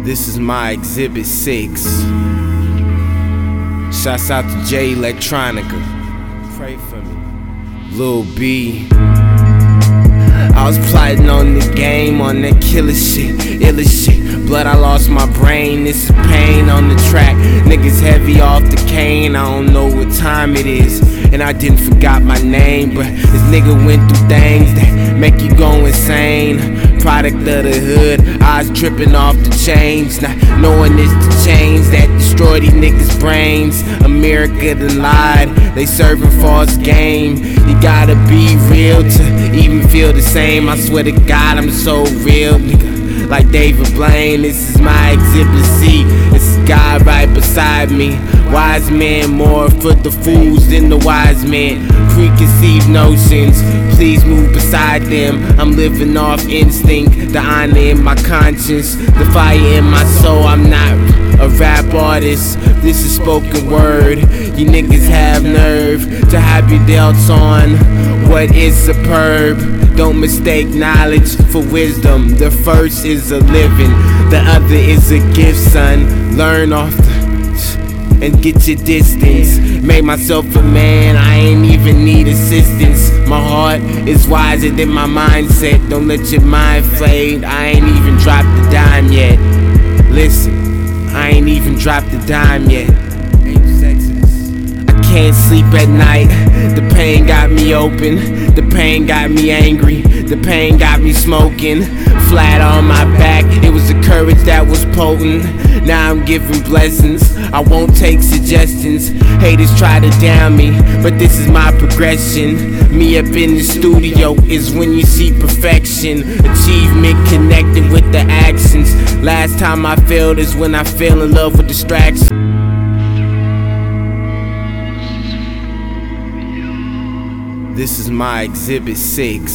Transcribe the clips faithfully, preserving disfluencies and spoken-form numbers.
This is my Exhibit six. Shouts out to Jay Electronica. Pray for me. Lil B. I was plotting on the game, on that killer shit, illest shit. Blood, I lost my brain, this is pain on the track. Niggas heavy off the cane, I don't know what time it is. And I didn't forgot my name, but this nigga went through things that make you go insane. Product of the hood, eyes tripping off the chains. Not knowing it's the chains that destroy these niggas' brains. America done lied, they serving false game. You gotta be real to even feel the same. I swear to God, I'm so real, nigga. Like David Blaine, this is my Exhibit C. This is God right beside me. Wise men more for the fools than the wise men. Preconceived notions, please move beside them. I'm living off instinct, the honor in my conscience, the fire in my soul. I'm not a rap artist, this is spoken word. You niggas have nerve to have your delts on. What is superb? Don't mistake knowledge for wisdom. The first is a living, the other is a gift, son. Learn off the and get your distance. Made myself a man, I ain't even need assistance. My heart is wiser than my mindset. Don't let your mind fade, I ain't even dropped the dime yet. Listen, I ain't even dropped the dime yet. I can't sleep at night, the pain got me open. The pain got me angry, the pain got me smoking. Flat on my back, it was the courage that was potent. Now I'm giving blessings, I won't take suggestions. Haters try to down me, but this is my progression. Me up in the studio is when you see perfection. Achievement connected with the actions. Last time I failed is when I fell in love with distraction. This is my Exhibit six.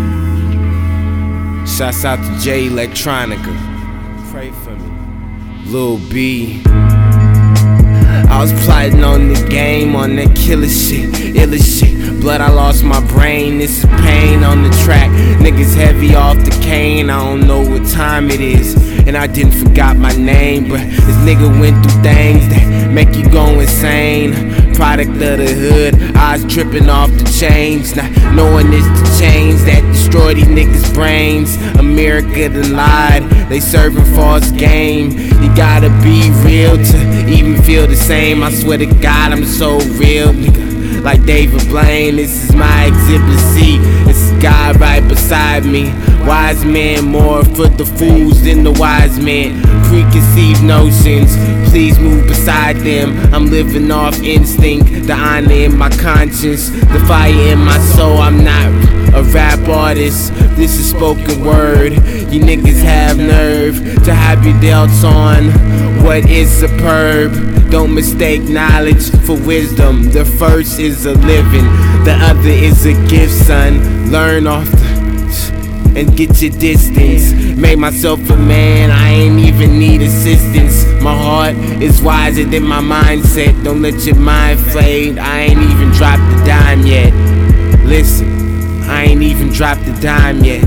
Shouts out to Jay Electronica. Pray for me. Lil B. I was plotting on the game, on that killer shit, illest shit. Blood, I lost my brain, this is pain on the track. Niggas heavy off the cane, I don't know what time it is. And I didn't forgot my name, but this nigga went through things that make you go insane. Product of the hood, eyes tripping off the chains. Not knowing it's the chains that destroy these niggas' brains. America done lied, they serving false game. You gotta be real to even feel the same. I swear to God, I'm so real, nigga. Like David Blaine, this is my Exhibit C. This is God right beside me. Wise men more for the fools than the wise men. Preconceived notions, please move beside them. I'm living off instinct, the honor in my conscience, the fire in my soul. I'm not a rap artist, this is spoken word. You niggas have nerve to have your delts on. What is superb? Don't mistake knowledge for wisdom. The first is a living, the other is a gift, son. Learn off the and get your distance. Made myself a man, I ain't even need assistance. My heart is wiser than my mindset. Don't let your mind fade, I ain't even dropped the dime yet. Listen, I ain't even dropped the dime yet.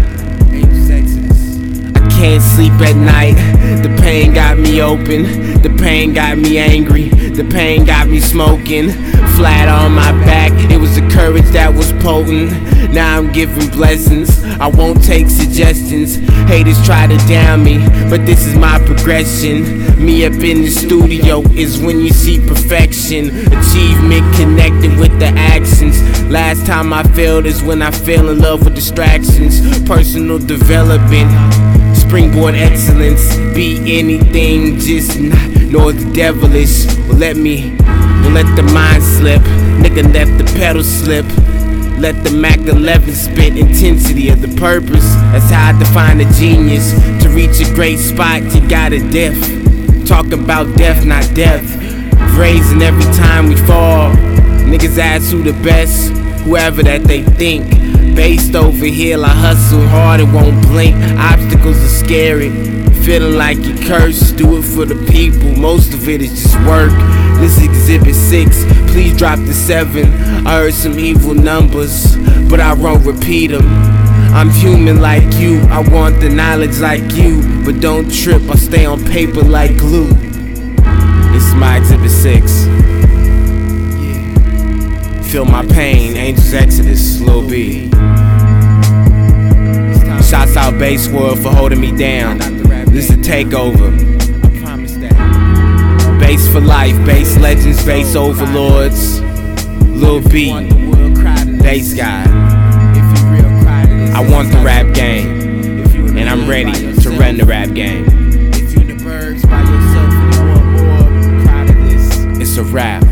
I can't sleep at night, the pain got me open. The pain got me angry, the pain got me smoking. Flat on my back, it was the courage that was potent. Now I'm giving blessings, I won't take suggestions. Haters try to down me, but this is my progression. Me up in the studio is when you see perfection. Achievement connected with the actions. Last time I failed is when I fell in love with distractions. Personal development, springboard excellence. Be anything, just not nor the devilish. Well, let me, well, let the mind slip. Nigga, let the pedal slip. Let the Mac eleven spit intensity of the purpose. That's how I define a genius. To reach a great spot, you gotta diff. Talk about death, not death. Raising every time we fall. Niggas ask who the best, whoever that they think. Based over here, I hustle hard, it won't blink. Obstacles are scary, feeling like you're cursed. Do it for the people, most of it is just work. This is Exhibit six, please drop the seven. I heard some evil numbers, but I won't repeat them. I'm human like you, I want the knowledge like you. But don't trip, I stay on paper like glue. This is my exhibit six. Feel my pain, Angels Exodus, Lil B. Shouts out Bass World for holding me down. This is a takeover. Bass for life, bass legends, bass overlords. Lil B, bass guy. I want the rap game, and I'm ready to run the rap game. It's a rap.